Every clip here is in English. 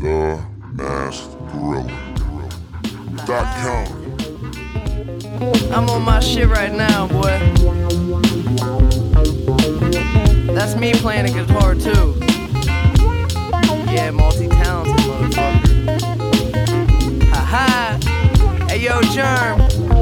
TheMaskGorilla.com. I'm on my shit right now, boy. That's me playing a guitar too. Yeah, multi-talented motherfucker. Ha-ha. Hey yo, Germ,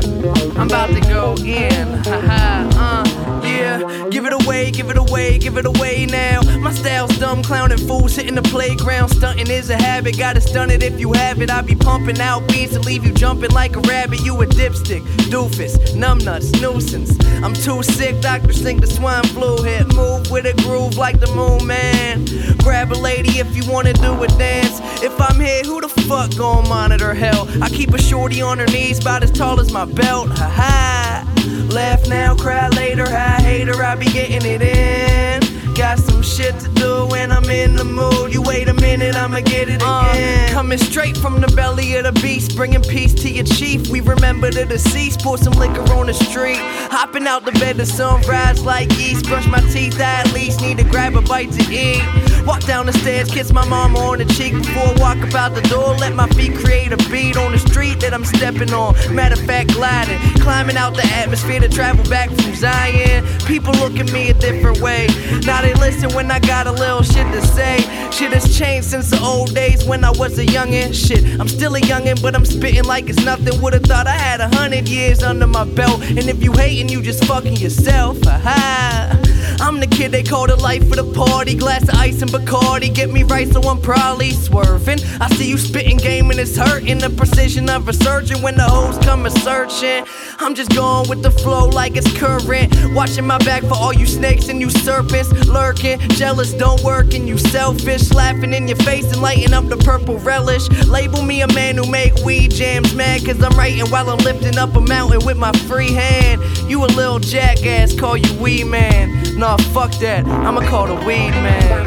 I'm about to go in. Ha-ha, yeah. Give it away, give it away, give it away now. My style's dumb, clowning fools hitting the playground. Stunting is a habit, gotta stun it if you have it. I be pumping out beats to leave you jumping like a rabbit. You a dipstick, doofus, numbnuts, nuisance. I'm too sick, doctors think the swine flu hit. Move with a groove like the moon man. Grab a lady if you wanna do a dance. If I'm here, who the fuck gon' monitor hell? I keep a shorty on her knees about as tall as my belt. Ha ha. Laugh now, cry later, I hate her, I be getting it in. Got some shit to do when I'm in the mood. You wait a minute, I'ma get it again. Coming straight from the belly of the beast, bringing peace to your chief. We remember the deceased, pour some liquor on the street. Hopping out the bed, the sunrise like yeast. Brush my teeth, I at least need to grab a bite to eat. Walk down the stairs, kiss my mama on the cheek. Before I walk about the door, let my feet create a beat on the street that I'm stepping on. Matter of fact, gliding, climbing out the atmosphere to travel back from Zion. People look at me a different way. Now they listen when I got a little shit to say. Shit has changed since the old days when I was a youngin'. Shit, I'm still a youngin', but I'm spitting like it's nothing. Would've thought I had 100 years under my belt. And if you hatin', you just fucking yourself. Ha-ha. I'm the kid they call the life of the party. Glass of ice and Bacardi, get me right so I'm probably swerving. I see you spitting game and it's hurting. The precision of a surgeon when the hoes come a searching. I'm just going with the flow like it's current. Watching my back for all you snakes and you serpents lurking. Jealous don't work and you selfish. Laughing in your face and lighting up the purple relish. Label me a man who make weed jams mad, cause I'm writing while I'm lifting up a mountain with my free hand. You a little jackass, call you weed man. Nah, fuck that, I'ma call the weed man.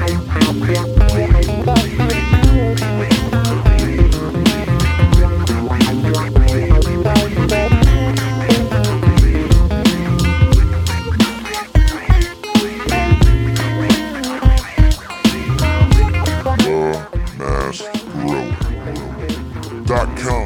TheMaskGorilla.com.